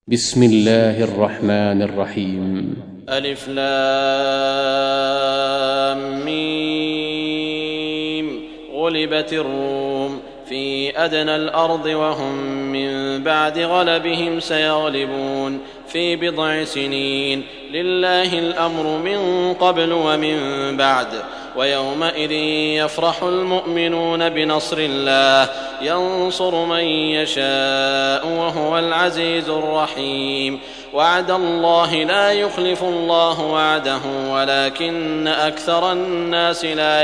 بسم الله الرحمن الرحيم. ألف لام ميم. غلبت الروم في أدنى الأرض وهم من بعد غلبهم سيغلبون في بضع سنين. لله الأمر من قبل ومن بعد. ويومئذ يفرح المؤمنون بنصر الله ينصر من يشاء وهو العزيز الرحيم. وعد الله لا يخلف الله وعده ولكن أكثر الناس لا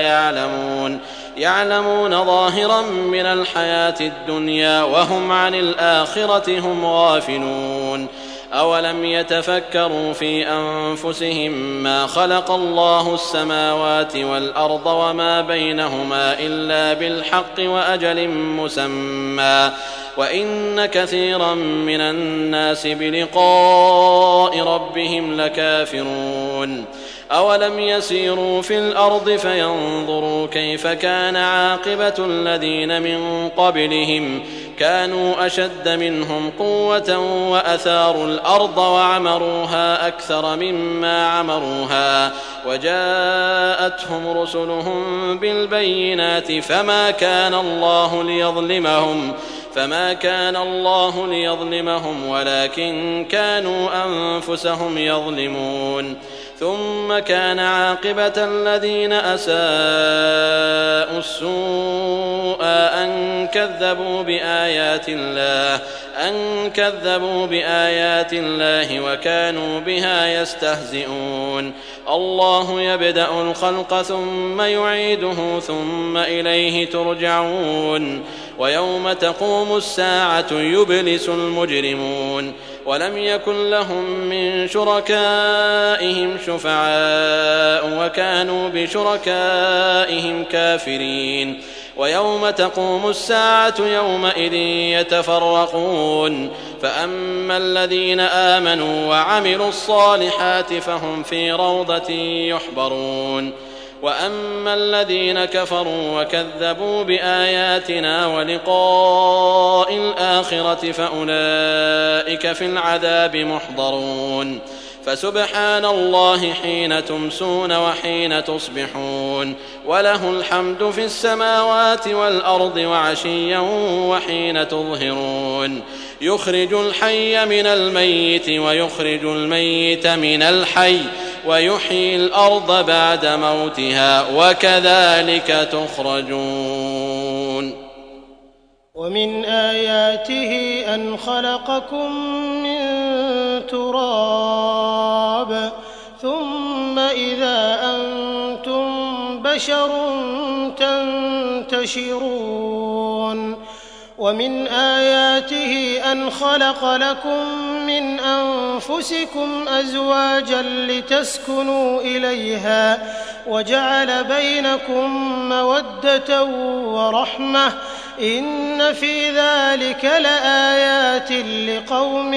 يعلمون ظاهرا من الحياة الدنيا وهم عن الآخرة هم غافلون. أولم يتفكروا في أنفسهم ما خلق الله السماوات والأرض وما بينهما إلا بالحق وأجل مسمى وإن كثيرا من الناس بلقاء ربهم لكافرون. أولم يسيروا في الأرض فينظروا كيف كان عاقبة الذين من قبلهم كانوا أشد منهم قوة وأثاروا الأرض وعمروها أكثر مما عمروها وجاءتهم رسلهم بالبينات فما كان الله ليظلمهم ولكن كانوا أنفسهم يظلمون. ثم كان عاقبة الذين أساءوا السوء أن كذبوا بآيات الله وكانوا بها يستهزئون. الله يبدأ الخلق ثم يعيده ثم إليه ترجعون. ويوم تقوم الساعة يبلس المجرمون ولم يكن لهم من شركائهم شفعاء وكانوا بشركائهم كافرين. ويوم تقوم الساعة يومئذ يتفرقون فأما الذين آمنوا وعملوا الصالحات فهم في روضة يحبرون وأما الذين كفروا وكذبوا بآياتنا ولقاء الآخرة فأولئك في العذاب محضرون. فسبحان الله حين تمسون وحين تصبحون وله الحمد في السماوات والأرض وعشيا وحين تظهرون. يخرج الحي من الميت ويخرج الميت من الحي ويحيي الأرض بعد موتها وكذلك تخرجون. ومن آياته أن خلقكم من تراب ثم إذا أنتم بشر تنتشرون. ومن آياته أن خلق لكم من أنفسكم أزواجا لتسكنوا إليها وجعل بينكم مودة ورحمة إن في ذلك لآيات لقوم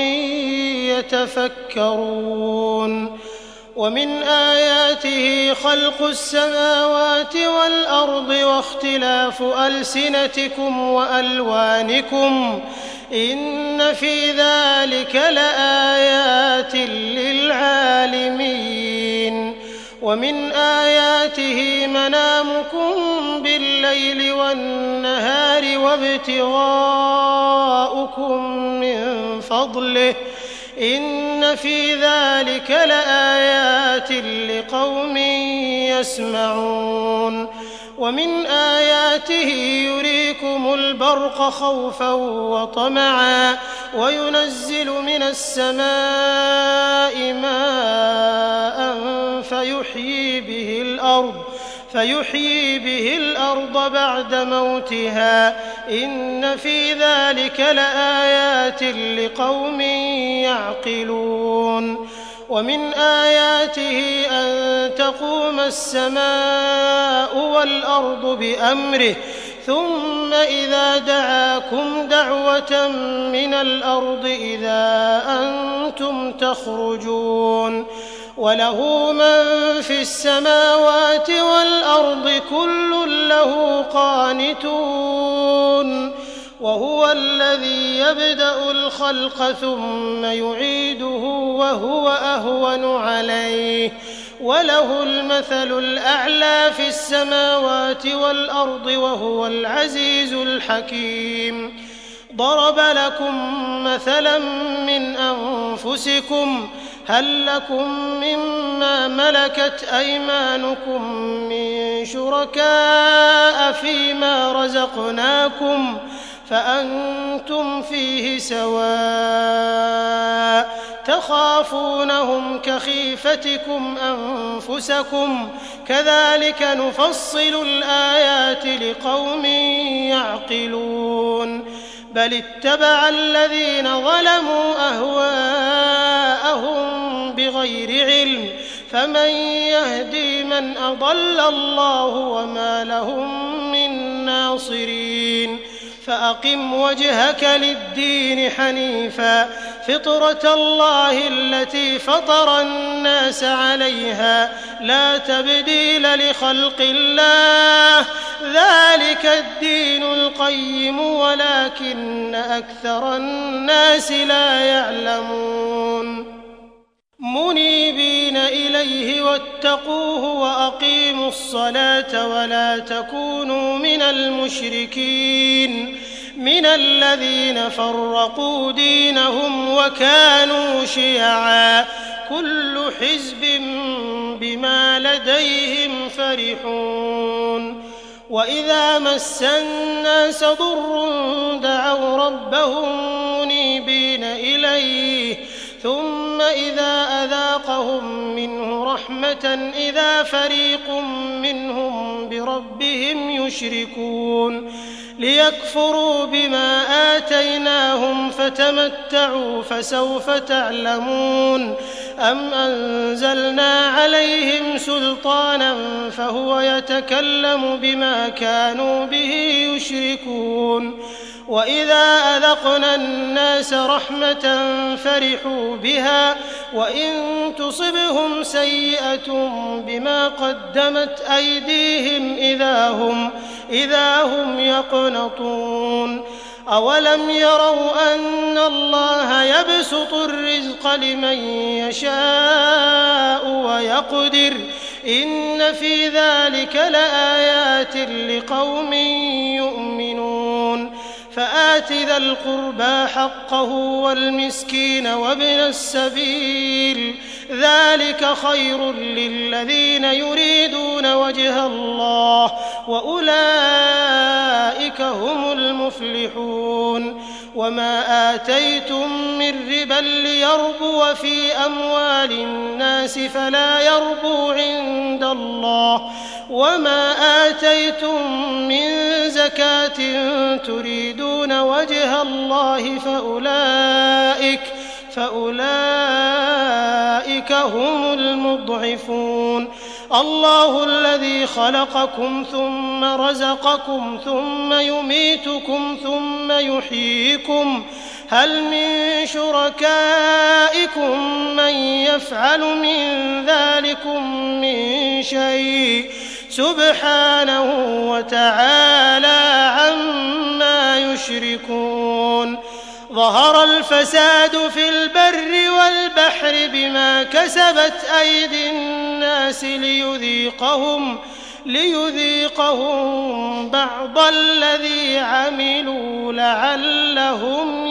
يتفكرون. ومن آياته خلق السماوات والأرض واختلاف ألسنتكم وألوانكم إن في ذلك لآيات للعالمين. ومن آياته منامكم بالليل والنهار وابتغاؤكم من فضله إن في ذلك لآيات لقوم يسمعون. ومن آياته يريكم البرق خوفا وطمعا وينزل من السماء ماء فيحيي به الأرض بعد موتها إن في ذلك لآيات لقوم يعقلون. ومن آياته أن تقوم السماء والأرض بأمره ثم إذا دعاكم دعوة من الأرض إذا أنتم تخرجون. وله من في السماوات والأرض كل له قانتون وهو الذي يبدأ الخلق ثم يعيده وهو أهون عليه وله المثل الأعلى في السماوات والأرض وهو العزيز الحكيم. ضرب لكم مثلا من أنفسكم هل لكم مما ملكت أيمانكم من شركاء فيما رزقناكم فأنتم فيه سواء تخافونهم كخيفتكم أنفسكم كذلك نفصل الآيات لقوم يعقلون. بل اتبع الذين ظلموا أهواءهم بغير علم فمن يهدي من أضل الله وما لهم من ناصرين. فأقم وجهك للدين حنيفا فطرة الله التي فطر الناس عليها لا تبديل لخلق الله ذلك الدين القيم ولكن أكثر الناس لا يعلمون. منيبين إليه واتقوه وأقيموا الصلاة ولا تكونوا من المشركين من الذين فرقوا دينهم وكانوا شيعا كل حزب بما لديهم فرحون. وإذا مس الناس ضر دعوا ربهم منيبين إليه ثم إذا أذاقهم منه رحمة إذا فريق منهم بربهم يشركون. ليكفروا بما آتيناهم فتمتعوا فسوف تعلمون. أم أنزلنا عليهم سلطانا فهو يتكلم بما كانوا به يشركون. وإذا أذقنا الناس رحمة فرحوا بها وإن تصبهم سيئة بما قدمت أيديهم إذا هم يقنطون. أولم يروا أن الله يبسط الرزق لمن يشاء ويقدر إن في ذلك لآيات لقوم يؤمنون. فآت ذا القربى حقه والمسكين وابن السبيل ذلك خير للذين يريدون وجه الله وأولئك هم المفلحون. وما آتيتم من ربا ليربو في أموال الناس فلا يربو عند الله وما آتيتم من زكاة تريدون وجه الله فأولئك هم المضعفون. الله الذي خلقكم ثم رزقكم ثم يميتكم ثم يحييكم هل من شركائكم من يفعل من ذلكم من شيء سبحانه وتعالى عما يشركون. ظهر الفساد في البر والبحر بما كسبت أيدي الناس ليذيقهم بعض الذي عملوا لعلهم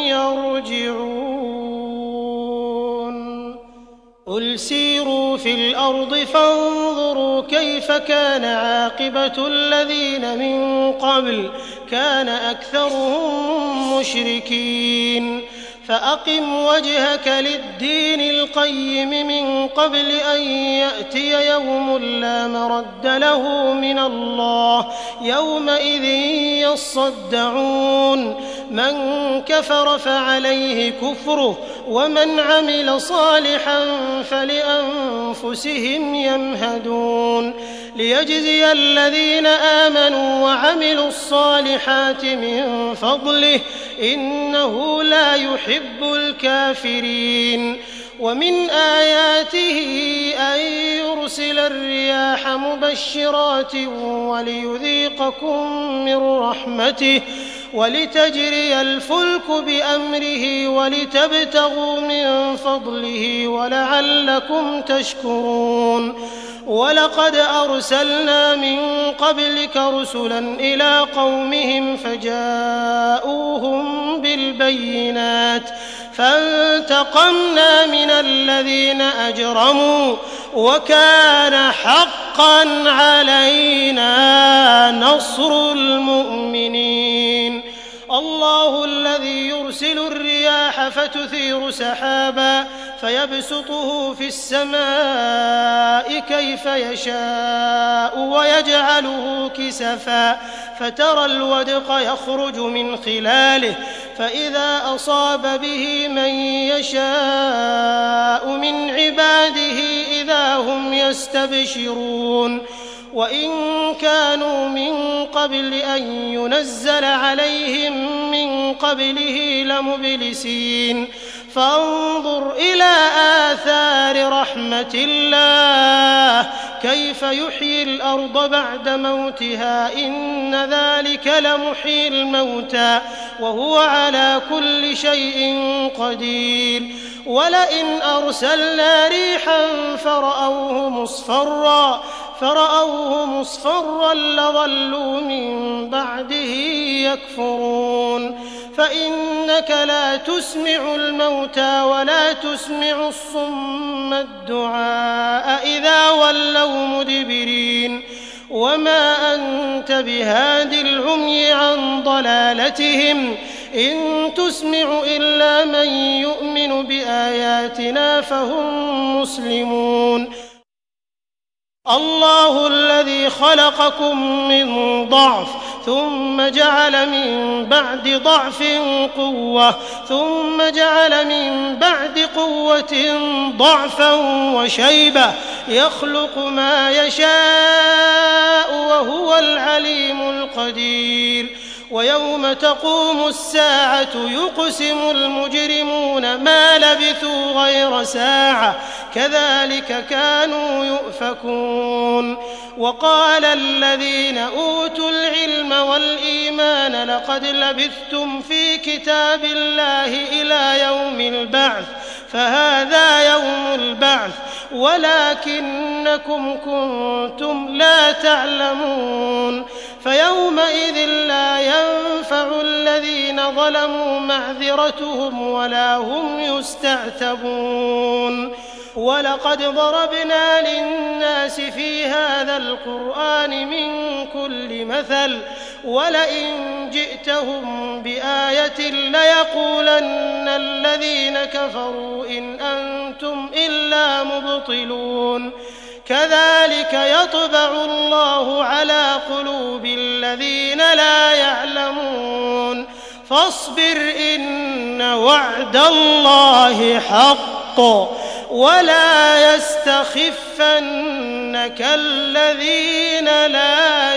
يرجعون. قل سيروا في الأرض فانظروا كيف كان عاقبة الذين من قبل كان أكثرهم مشركين. فأقم وجهك للدين القيم من قبل أن يأتي يوم لا مرد له من الله يومئذ يصدعون. من كفر فعليه كفره ومن عمل صالحا فلأنفسهم يمهدون. ليجزي الذين آمنوا وعملوا الصالحات من فضله إنه لا يحب الكافرين. ومن آياته أن يرسل الرياح مبشرات وليذيقكم من رحمته ولتجري الفلك بأمره ولتبتغوا من فضله ولعلكم تشكرون ولقد أرسلنا من قبلك رسلا إلى قومهم فجاءوهم بالبينات فانتقمنا من الذين أجرموا وكان حقا علينا نصر المؤمنين الله الذي يرسل الرياح فتثير سحابا فيبسطه في السماء كيف يشاء ويجعله كسفا فترى الودق يخرج من خلاله فإذا أصاب به من يشاء من عباده إذا هم يستبشرون وإن كانوا من قبل أن ينزل عليهم من قبله لمبلسين فانظر إلى آثار رحمة الله كيف يحيي الأرض بعد موتها إن ذلك لمحيي الموتى وهو على كل شيء قدير ولئن أرسلنا ريحا فرأوه مصفرا لظلوا من بعده يكفرون فإنك لا تسمع الموتى ولا تسمع الصم الدعاء إذا ولوا مدبرين وما أنت بهاد العمي عن ضلالتهم إن تسمع إلا من يؤمن بآياتنا فهم مسلمون الله الذي خلقكم من ضعف ثم جعل من بعد ضعف قوة ثم جعل من بعد قوة ضعفا وشيبة يخلق ما يشاء وهو العليم القدير ويوم تقوم الساعة يقسم المجرمون ما لبثوا غير ساعة كذلك كانوا يؤفكون وقال الذين أوتوا العلم والإيمان لقد لبثتم في كتاب الله إلى يوم البعث فهذا يوم البعث ولكنكم كنتم لا تعلمون فيومئذ لا ينفع الذين ظلموا معذرتهم ولا هم يستعتبون ولقد ضربنا للناس في هذا القرآن من كل مثل ولئن جئتهم بآية ليقولن الذين كفروا إن أنتم إلا مبطلون كذلك يطبع الله على قلوب الذين لا يعلمون فاصبر إن وعد الله حق ولا يستخفنك الذين لا